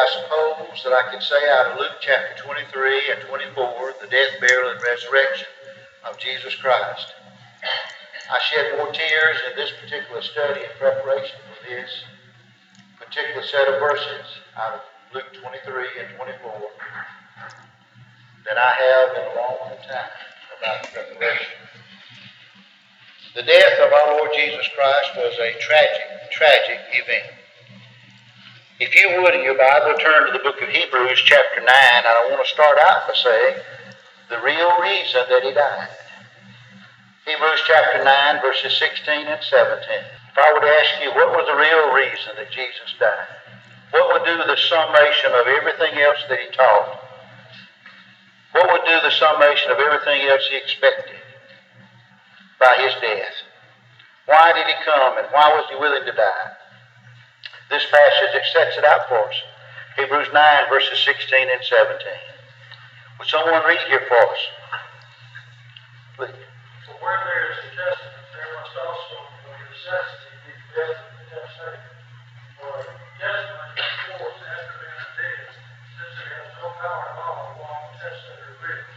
suppose that I could say out of Luke chapter 23 and 24, the death, burial, and resurrection of Jesus Christ. I shed more tears in this particular study in preparation for this particular set of verses out of Luke 23 and 24 than I have in a long time about the preparation. The death of our Lord Jesus Christ was a tragic event. If you would in your Bible turn to the book of Hebrews chapter 9, and I want to start out by saying the real reason that he died. Hebrews chapter 9 verses 16 and 17. If I were to ask you what was the real reason that Jesus died, what would do the summation of everything else that he taught? What would do the summation of everything else he expected by his death? Why did he come and why was he willing to die? This passage sets it out for us. Hebrews 9 verses 16 and 17. Would someone read here for us? Please. For where there is a testament, there must also of necessity be the death of the testator. For a testament is forced after being dead, since it has no power at all while the testator lives.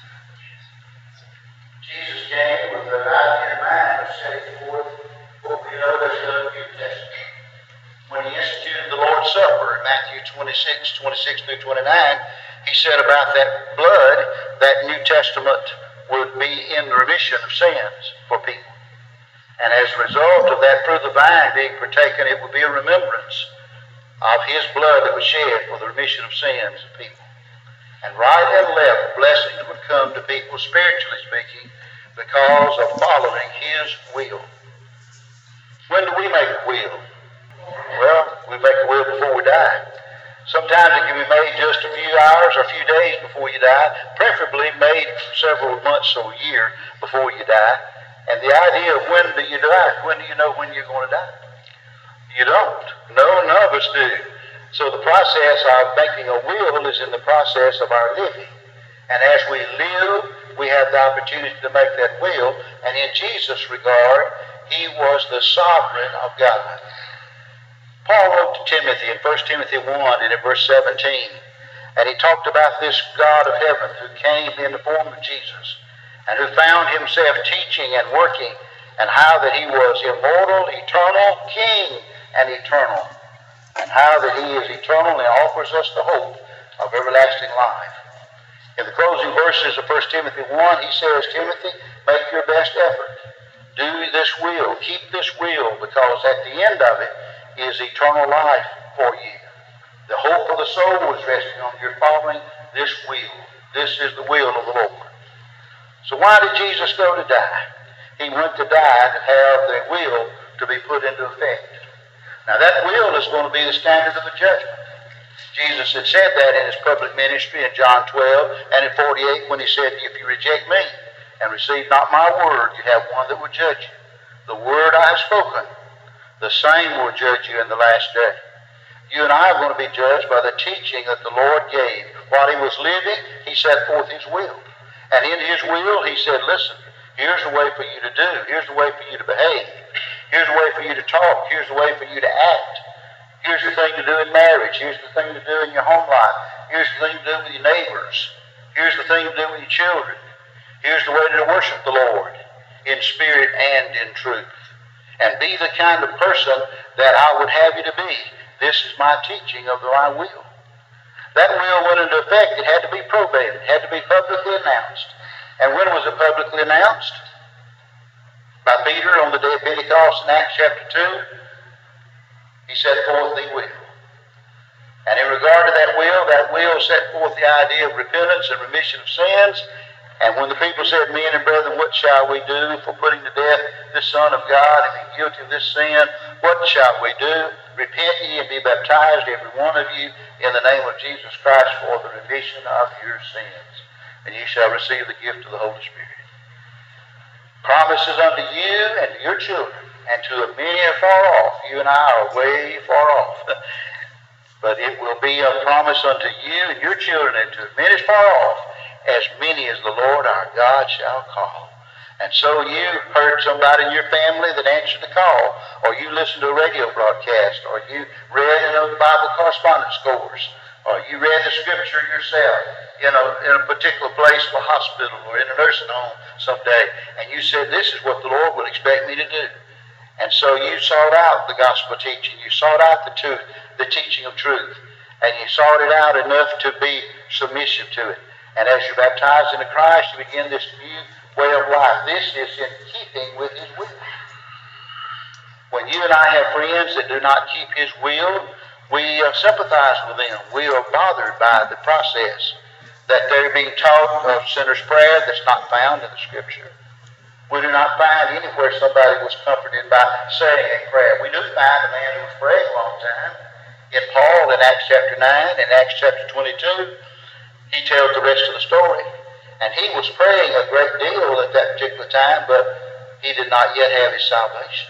Jesus came with the idea in mind of setting forth what we know as the New Testament. When he instituted the Lord's Supper in Matthew 26 through 29, he said about that blood, that New Testament would be in the remission of sins for people. And as a result of that fruit of the vine being partaken, it would be a remembrance of his blood that was shed for the remission of sins of people. And right and left, blessings would come to people, spiritually speaking, because of following his will. When do we make a will? Well, we make a will before we die. Sometimes it can be made just a few hours or a few days before you die, preferably made several months or a year before you die. And the idea of when do you die? When do you know when you're going to die? You don't. No, none of us do. So the process of making a will is in the process of our living. And as we live, we have the opportunity to make that will. And in Jesus' regard, he was the sovereign of God. Paul wrote to Timothy in 1 Timothy 1 and in verse 17, and he talked about this God of heaven who came in the form of Jesus and who found himself teaching and working, and how that he was immortal, eternal, king, and eternal, and how that he is eternal and offers us the hope of everlasting life. In the closing verses of 1 Timothy 1, he says, Timothy, make your best effort. Do this will, keep this will, because at the end of it is eternal life for you. The hope of the soul is resting on your following this will. This is the will of the Lord. So why did Jesus go to die? He went to die to have the will to be put into effect. Now that will is going to be the standard of the judgment. Jesus had said that in his public ministry in John 12 and in 48 when he said, if you reject me and receive not my word, you have one that will judge you. The word I have spoken, the same will judge you in the last day. You and I are going to be judged by the teaching that the Lord gave. While he was living, he set forth his will. And in his will, he said, listen, here's the way for you to do. Here's the way for you to behave. Here's the way for you to talk. Here's the way for you to act. Here's the thing to do in marriage. Here's the thing to do in your home life. Here's the thing to do with your neighbors. Here's the thing to do with your children. Here's the way to worship the Lord in spirit and in truth. And be the kind of person that I would have you to be. This is my teaching of my will. That will went into effect. It had to be probated. It had to be publicly announced. And when was it publicly announced? By Peter on the day of Pentecost in Acts chapter 2. He set forth the will. And in regard to that will set forth the idea of repentance and remission of sins. And when the people said, men and brethren, what shall we do for putting to death this Son of God and being guilty of this sin? What shall we do? Repent ye and be baptized, every one of you, in the name of Jesus Christ for the remission of your sins. And ye shall receive the gift of the Holy Spirit. Promises unto you and to your children, and to many afar off. You and I are way far off. But it will be a promise unto you and your children, and to many far off, as many as the Lord our God shall call. And so you heard somebody in your family that answered the call, or you listened to a radio broadcast, or you read in a Bible correspondence course, or you read the scripture yourself, in a particular place, a hospital, or in a nursing home someday, and you said, this is what the Lord would expect me to do. And so you sought out the gospel teaching, you sought out the teaching of truth, and you sought it out enough to be submissive to it. And as you're baptized into Christ, you begin this new way of life. This is in keeping with His will. When you and I have friends that do not keep His will, we sympathize with them. We are bothered by the process that they're being taught of sinner's prayer that's not found in the Scripture. We do not find anywhere somebody was comforted by saying a prayer. We do find a man who was praying a long time. In Paul, in Acts chapter 9, in Acts chapter 22, he tells the rest of the story. And he was praying a great deal at that particular time, but he did not yet have his salvation.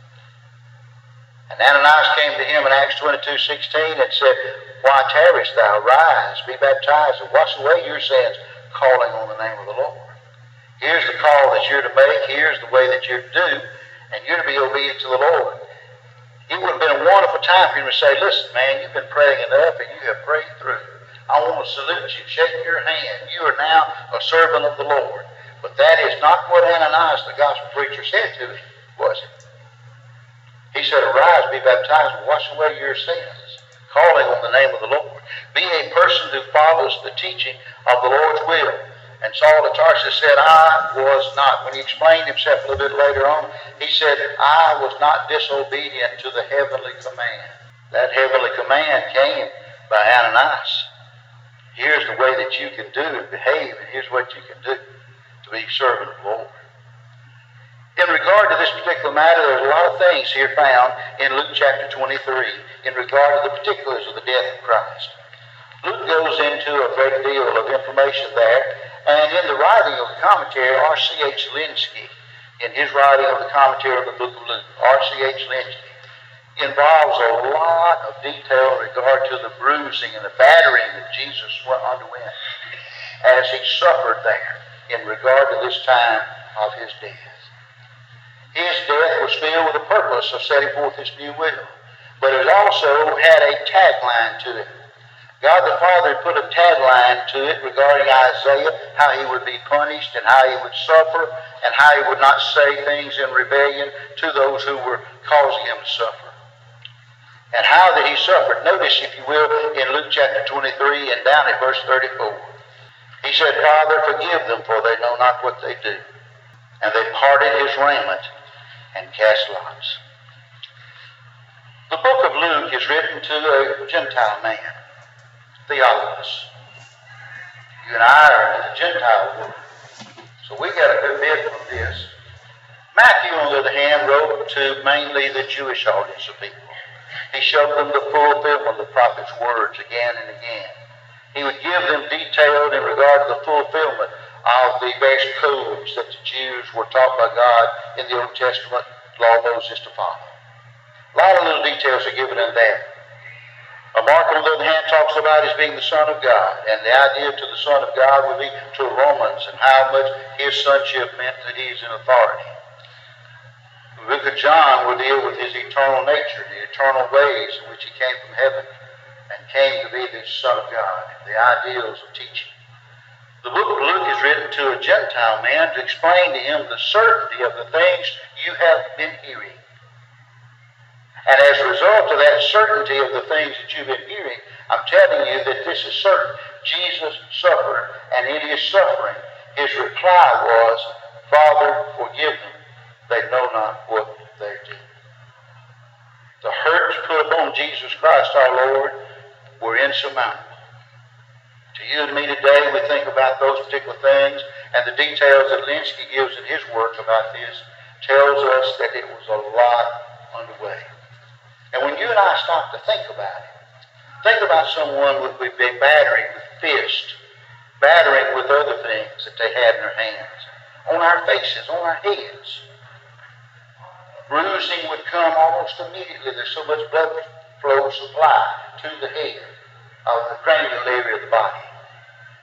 And Ananias came to him in Acts 22:16 and said, why tarriest thou? Rise, be baptized, and wash away your sins, calling on the name of the Lord. Here's the call that you're to make. Here's the way that you're to do, and you're to be obedient to the Lord. It would have been a wonderful time for him to say, listen, man, you've been praying enough, and you have prayed through. I want to salute you, shake your hand. You are now a servant of the Lord. But that is not what Ananias, the gospel preacher, said to him, was it? He said, arise, be baptized, and wash away your sins, calling on the name of the Lord. Be a person who follows the teaching of the Lord's will. And Saul of Tarsus said, I was not. When he explained himself a little bit later on, he said, I was not disobedient to the heavenly command. That heavenly command came by Ananias. Here's the way that you can do and behave, and here's what you can do to be a servant of the Lord. In regard to this particular matter, there's a lot of things here found in Luke chapter 23 in regard to the particulars of the death of Christ. Luke goes into a great deal of information there, and in the writing of the commentary, R.C.H. Lenski, in his writing of the commentary of the book of Luke, R.C.H. Lenski, involves a lot of detail in regard to the bruising and the battering that Jesus underwent as he suffered there in regard to this time of his death. His death was filled with the purpose of setting forth his new will, but it also had a tagline to it. God the Father put a tagline to it regarding Isaiah, how he would be punished and how he would suffer and how he would not say things in rebellion to those who were causing him to suffer. And how that he suffered. Notice, if you will, in Luke chapter 23 and down at verse 34. He said, Father, forgive them, for they know not what they do. And they parted his raiment and cast lots. The book of Luke is written to a Gentile man, Theophilus. You and I are in the Gentile world, so we got a good bit from this. Matthew, on the other hand, wrote to mainly the Jewish audience of people. He showed them the fulfillment of the prophet's words again and again. He would give them detail in regard to the fulfillment of the various codes that the Jews were taught by God in the Old Testament law of Moses to follow. A lot of little details are given in there. Mark, on the other hand, talks about his being the Son of God, and the idea to the Son of God would be to Romans and how much his sonship meant that he is in authority. The book of John will deal with his eternal nature, the eternal ways in which he came from heaven and came to be the Son of God, the ideals of teaching. The book of Luke is written to a Gentile man to explain to him the certainty of the things you have been hearing. And as a result of that certainty of the things that you've been hearing, I'm telling you that this is certain. Jesus suffered, and in his suffering, his reply was, Father, forgive them. They know not what they do. The hurts put upon Jesus Christ our Lord were insurmountable. To you and me today, we think about those particular things, and the details that Lenski gives in his work about this tells us that it was a lot underway. And when you and I stop to think about it, think about someone with battering with fists, battering with other things that they had in their hands, on our faces, on our heads. Bruising would come almost immediately. There's so much blood flow supply to the head of the cranial area of the body. That would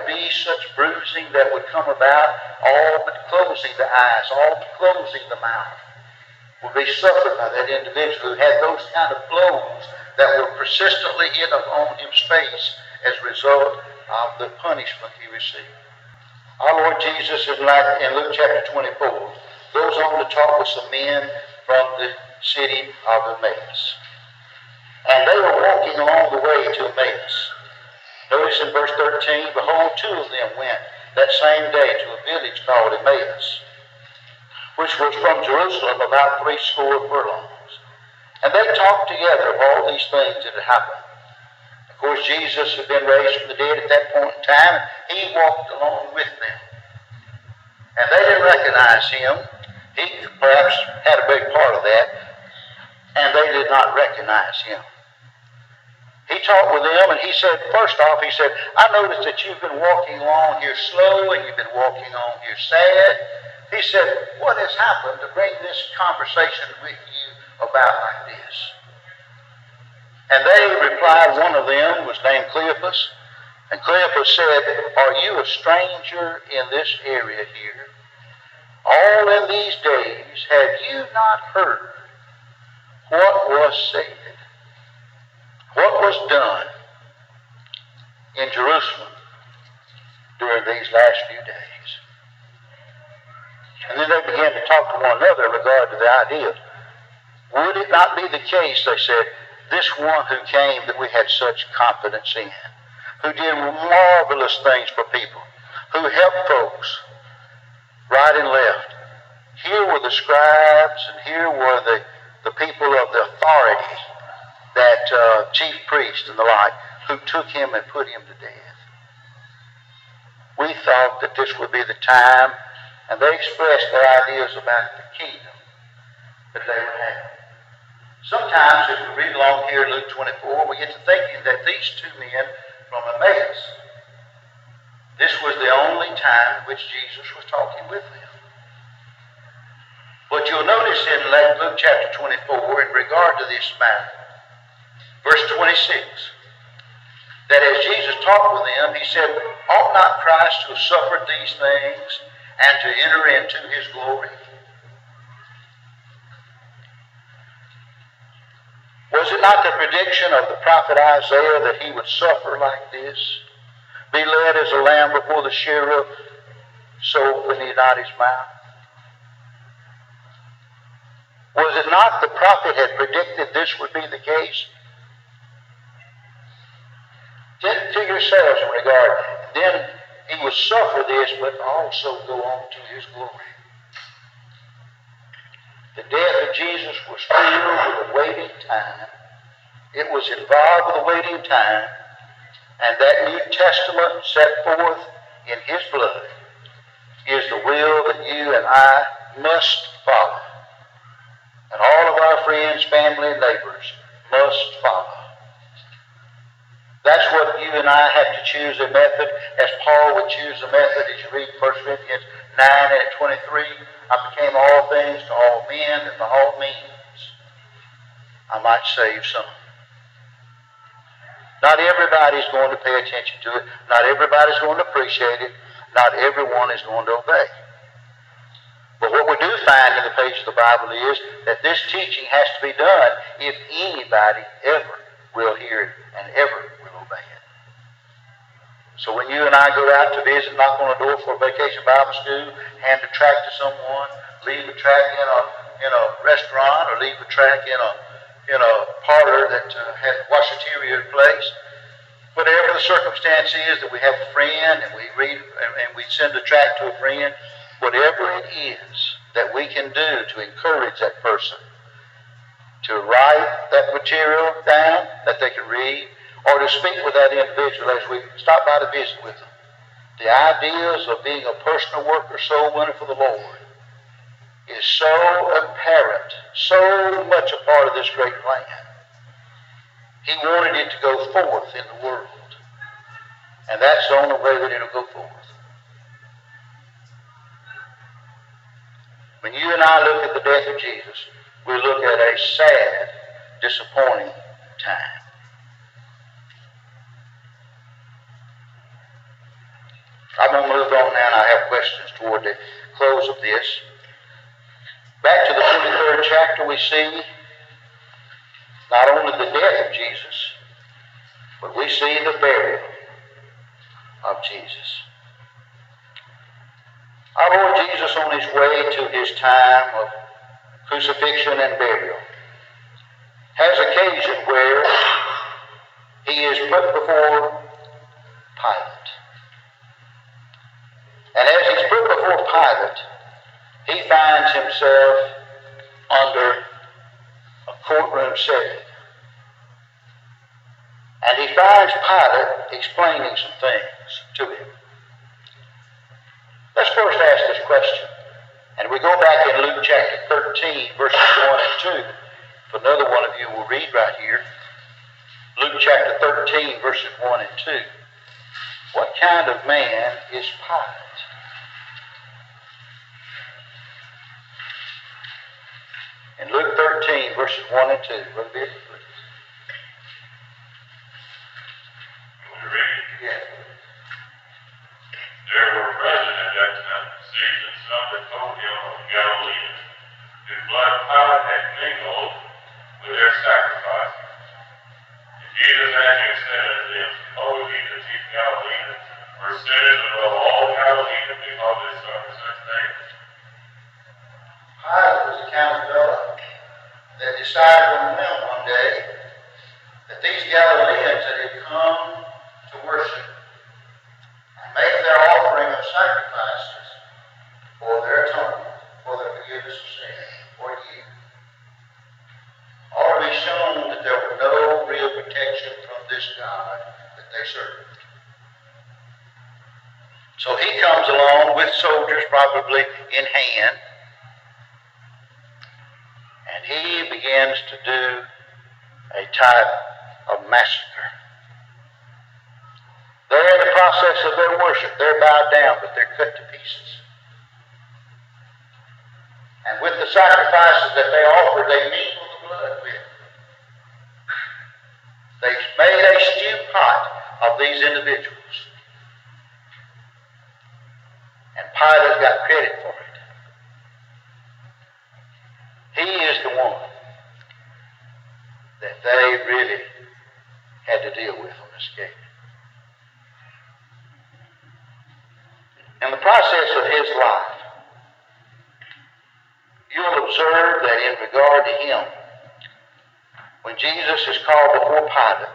would be such bruising that would come about, all but closing the eyes, all but closing the mouth, would be suffered by that individual who had those kind of blows that were persistently hit upon his face as a result of the punishment he received. Our Lord Jesus, in Luke chapter 24, goes on to talk with some men from the city of Emmaus. And they were walking along the way to Emmaus. Notice in verse 13, behold, two of them went that same day to a village called Emmaus, which was from Jerusalem about 80 furlongs. And they talked together of all these things that had happened. Of course, Jesus had been raised from the dead at that point in time. He walked along with them. And they didn't recognize him. He perhaps had a big part of that. And they did not recognize him. He talked with them, and he said, first off, he said, I noticed that you've been walking along here slow, and you've been walking along here sad. He said, what has happened to bring this conversation with you about like this? And they replied, one of them was named Cleopas. And Cleopas said, are you a stranger in this area here? All in these days have you not heard what was said? What was done in Jerusalem during these last few days? And then they began to talk to one another in regard to the idea. Would it not be the case, they said, this one who came that we had such confidence in, who did marvelous things for people, who helped folks right and left. Here were the scribes, and here were the people of the authority, that chief priest and the like, who took him and put him to death. We thought that this would be the time, and they expressed their ideas about the kingdom that they would have. Sometimes, as we read along here in Luke 24, we get to thinking that these two men from Emmaus, this was the only time in which Jesus was talking with them. But you'll notice in Luke chapter 24, in regard to this matter, verse 26, that as Jesus talked with them, he said, ought not Christ to have suffered these things and to enter into his glory? Was it not the prediction of the prophet Isaiah that he would suffer like this? Be led as a lamb before the shearer, so open he not his mouth? Was it not the prophet had predicted this would be the case? Think to yourselves in regard. Then he would suffer this, but also go on to his glory. The death of Jesus was filled with a waiting time. It was involved with a waiting time. And that New Testament set forth in his blood is the will that you and I must follow. And all of our friends, family, and neighbors must follow. That's what you and I have to choose a method, as Paul would choose a method as you read 1 Corinthians 9 and 23. I became all things to all men, that by all means I might save some. Not everybody's going to pay attention to it. Not everybody's going to appreciate it. Not everyone is going to obey. But what we do find in the page of the Bible is that this teaching has to be done if anybody ever will hear it and ever will obey it. So when you and I go out to visit, knock on a door for a vacation Bible school, hand a tract to someone, leave a tract in a restaurant, or leave a tract in a parlor that has washateria in place, whatever the circumstance is, that we have a friend and we read and we send a tract to a friend, whatever it is that we can do to encourage that person to write that material down that they can read, or to speak with that individual as we stop by to visit with them. The ideas of being a personal worker, soul winner for the Lord, is so apparent, so much a part of this great plan. He wanted it to go forth in the world. And that's the only way that it'll go forth. When you and I look at the death of Jesus, we look at a sad, disappointing time. I'm going to move on now, and I have questions toward the close of this. Back to the 23rd chapter, we see not only the death of Jesus, but we see the burial of Jesus. Our Lord Jesus, on his way to his time of crucifixion and burial, has occasion where he is put before Pilate. And as he's put before Pilate, he finds himself under a courtroom setting. And he finds Pilate explaining some things to him. Let's first ask this question. And we go back in Luke chapter 13, verses 1 and 2. If another one of you will read right here. Luke chapter 13, verses 1 and 2. What kind of man is Pilate? In Luke 13, verses 1 and 2. Brother Billy, please. Will you read? Yes. There were present at that time Caesar, some that told him of the Galileans, whose blood Pilate had mingled with their sacrifices. And Jesus answering said unto them, Suppose ye the chief Galileans were sinners above all Galileans because they suffered such things? Pilate was the kind of fellow that decided on a whim one day that these Galileans that had come to worship and make their offering of sacrifices for their atonement, for their forgiveness of sin, for you, ought to be shown that there was no real protection from this God that they served. So he comes along with soldiers probably in hand, and he begins to do a type of massacre. They're in the process of their worship. They're bowed down, but they're cut to pieces. And with the sacrifices that they offer, they mingle the blood with it. They've made a stew pot of these individuals. And Pilate got credit for it. He is the one that they really had to deal with on this case. In the process of his life, you'll observe that in regard to him, when Jesus is called before Pilate,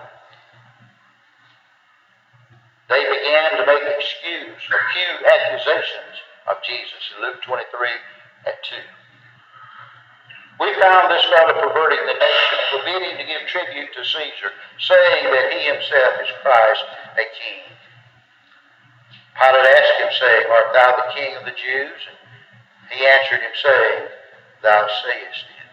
they began to make accuse accusations of Jesus in Luke 23 at 2. We found this fellow perverting the nation, forbidding to give tribute to Caesar, saying that he himself is Christ, a king. Pilate asked him, saying, Art thou the king of the Jews? And he answered him, saying, Thou sayest it.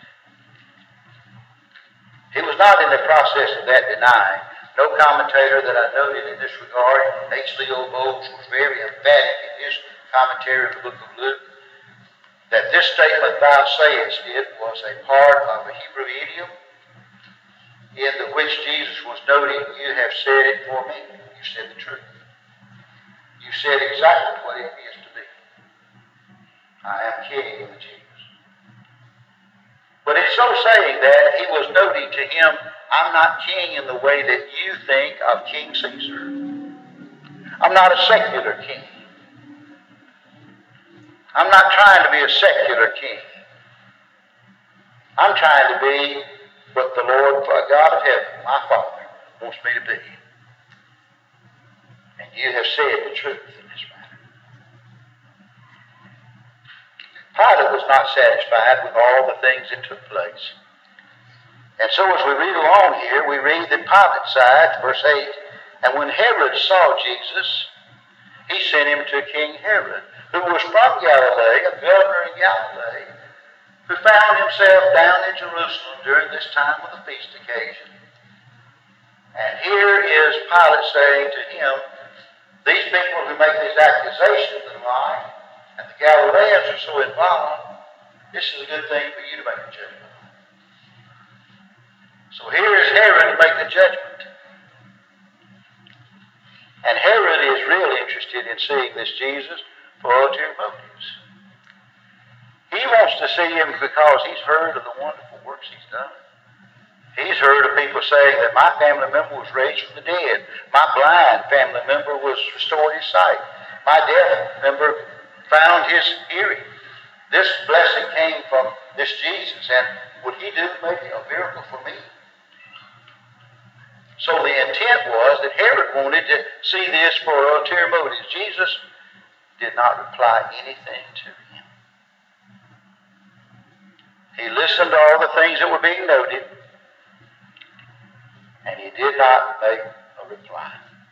He was not in the process of that denying. No commentator that I noted in this regard, H. Leo Bowles, was very emphatic in his commentary of the book of Luke, that this statement, Thou sayest it, was a part of a Hebrew idiom in which Jesus was noting, You have said it for me. You said the truth. You said exactly what it is to be. I am king of the Jews. But in so saying that, he was noting to him, I'm not king in the way that you think of King Caesar. I'm not a secular king. I'm not trying to be a secular king. I'm trying to be what the Lord God of heaven, my Father, wants me to be. And you have said the truth in this matter. Pilate was not satisfied with all the things that took place. And so as we read along here, we read that Pilate said, verse 8, And when Herod saw Jesus, he sent him to King Herod, who was from Galilee, a governor in Galilee, who found himself down in Jerusalem during this time of the feast occasion. And here is Pilate saying to him, these people who make these accusations and lie, and the Galileans are so involved, this is a good thing for you to make a judgment on. So here is Herod to make the judgment. And Herod is really interested in seeing this Jesus for ulterior motives. He wants to see him because he's heard of the wonderful works he's done. He's heard of people saying that my family member was raised from the dead. My blind family member was restored his sight. My deaf member found his hearing. This blessing came from this Jesus, and would he do maybe a miracle for me? So the intent was that Herod wanted to see this for ulterior motives. Jesus did not reply anything to him. He listened to all the things that were being noted, and he did not make a reply.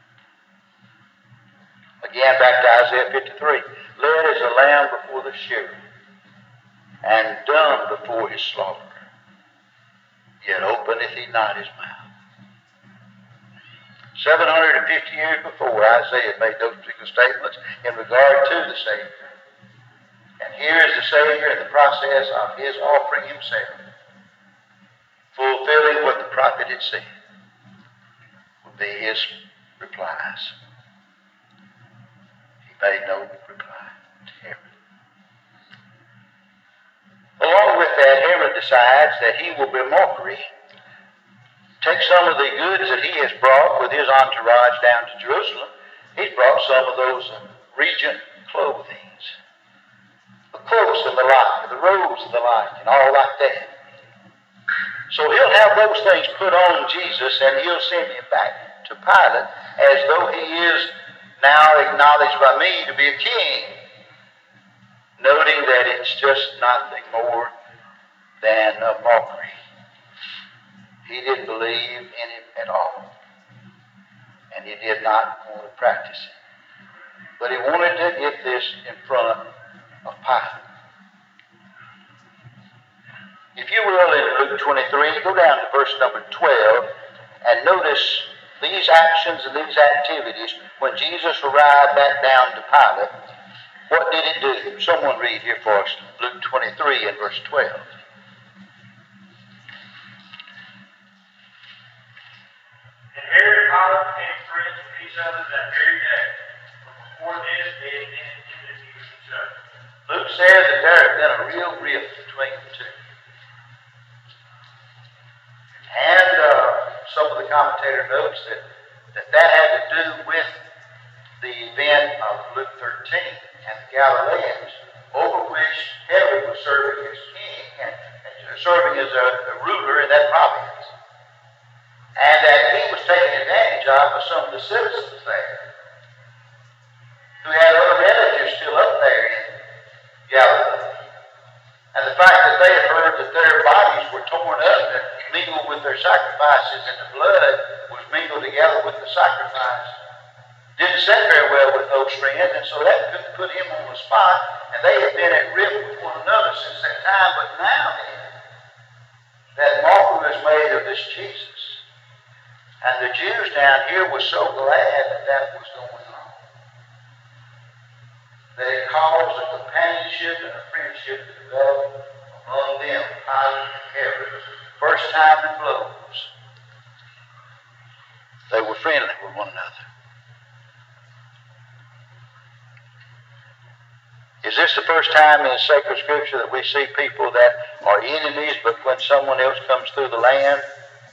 Again, back to Isaiah 53. Led as a lamb before the shearer, and dumb before his slaughterer, yet openeth he not his mouth. 750 years before, Isaiah made those particular statements in regard to the Savior. And here is the Savior in the process of his offering himself, fulfilling what the prophet had said would be his replies. He made no reply to Herod. Along with that, Herod decides that he will be mockery. Take some of the goods that he has brought with his entourage down to Jerusalem. He's brought some of those regent clothings, the cloaks and the like, the robes and the like, and all like that. So he'll have those things put on Jesus, and he'll send him back to Pilate as though he is now acknowledged by me to be a king, noting that it's just nothing more than a mockery. He didn't believe in it at all, and he did not want to practice it. But he wanted to get this in front of Pilate. If you will, in Luke 23, go down to verse number 12 and notice these actions and these activities when Jesus arrived back down to Pilate. What did it do? Someone read here for us, Luke 23 and verse 12. And Herod and Pilate became friends with each other that very day. But before this, they had been in enmity with each other. Luke says that there had been a real rift between the two. And some of the commentator notes that had to do with the event of Luke 13 and the Galileans, over which Herod was serving as king and serving as a ruler in that province. And that he was taken advantage of by some of the citizens there who had other relatives still up there in Galilee. And the fact that they had heard that their bodies were torn up and mingled with their sacrifices and the blood was mingled together with the sacrifice didn't sit very well with those friends, and so that put him on the spot, and they had been at rift with one another since that time. But now then, that mockery was made of this Jesus. And the Jews down here were so glad that that was going on, that it caused a companionship and a friendship to develop among them, Pilate and Herod. First time in blows. They were friendly with one another. Is this the first time in sacred scripture that we see people that are enemies, but when someone else comes through the land,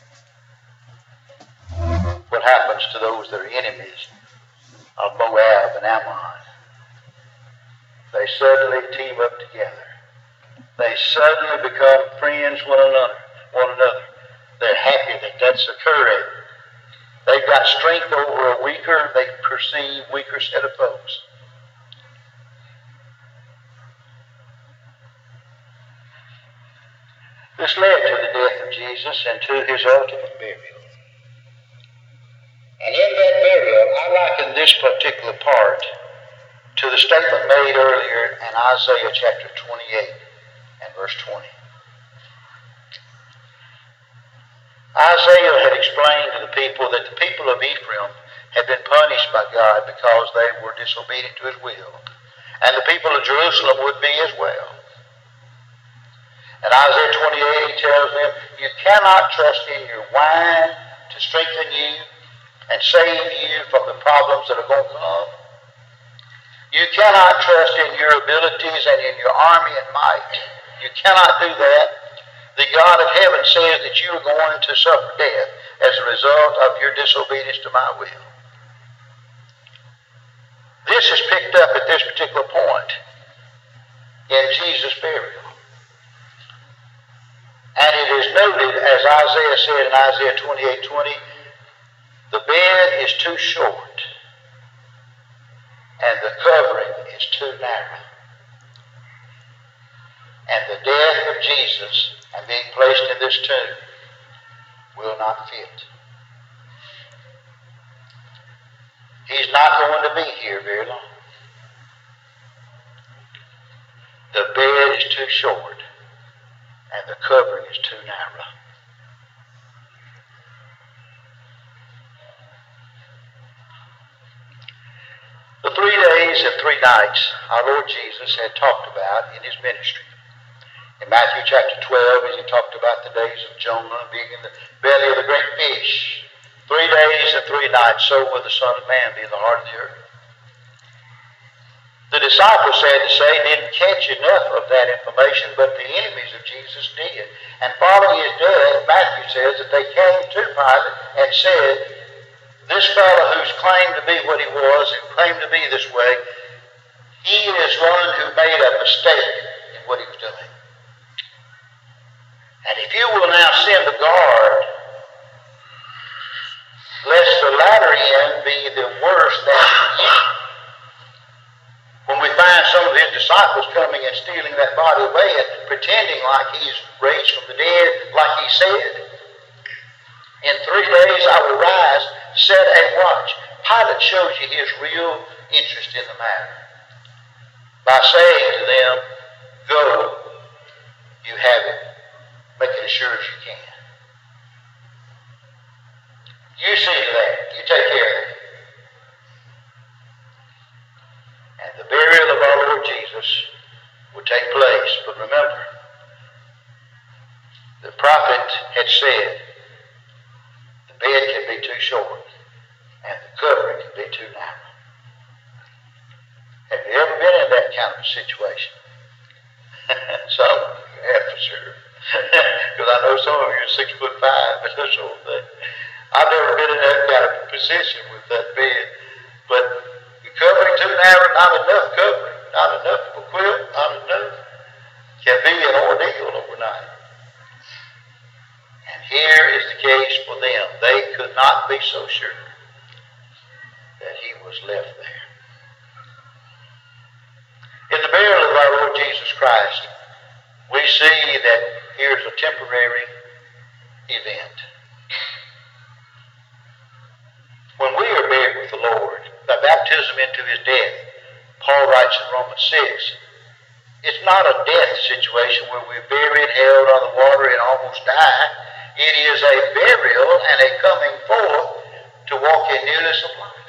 what happens to those that are enemies of Moab and Ammon? They suddenly team up together. They suddenly become friends one another. They're happy that that's occurring. They've got strength over a weaker, they perceive weaker set of folks. This led to the death of Jesus and to his ultimate burial. And in that burial, I liken this particular part to the statement made earlier in Isaiah chapter 28 and verse 20. Isaiah had explained to the people that the people of Ephraim had been punished by God because they were disobedient to his will. And the people of Jerusalem would be as well. In Isaiah 28, he tells them, you cannot trust in your wine to strengthen you, and save you from the problems that are going to come. You cannot trust in your abilities and in your army and might. You cannot do that. The God of heaven says that you are going to suffer death as a result of your disobedience to my will. This is picked up at this particular point in Jesus' burial. And it is noted, as Isaiah said in Isaiah 28:20, the bed is too short and the covering is too narrow. And the death of Jesus and being placed in this tomb will not fit. He's not going to be here very long. The bed is too short and the covering is too narrow. The 3 days and 3 nights our Lord Jesus had talked about in his ministry. In Matthew chapter 12, as he talked about the days of Jonah being in the belly of the great fish. 3 days and 3 nights, so will the Son of Man be in the heart of the earth. The disciples, sad to say, didn't catch enough of that information, but the enemies of Jesus did. And following his death, Matthew says that they came to Pilate and said, this fellow who's claimed to be what he was and claimed to be this way, he is one who made a mistake in what he was doing. And if you will now send a guard, lest the latter end be the worse than the beginning. When we find some of his disciples coming and stealing that body away and pretending like he's raised from the dead, like he said, in 3 days I will rise, set a watch. Pilate shows you his real interest in the matter by saying to them, go, you have it. Make it as sure as you can. You see to that. You take care of it. And the burial of our Lord Jesus will take place. But remember, the prophet had said, the bed can be too short and the covering can be too narrow. Have you ever been in that kind of a situation? Some of you have, for sure. Because I know some of you are 6'5" and that sort of thing. I've never been in that kind of position with that bed. But the covering too narrow, not enough covering, not enough of a quilt, not enough, can be an ordeal overnight. And here is the case for them. They could not be so sure that he was left there. In the burial of our Lord Jesus Christ, we see that here's a temporary event. When we are buried with the Lord, by baptism into his death, Paul writes in Romans 6, it's not a death situation where we're buried, held on the water, and almost die. It is a burial and a coming forth to walk in newness of life.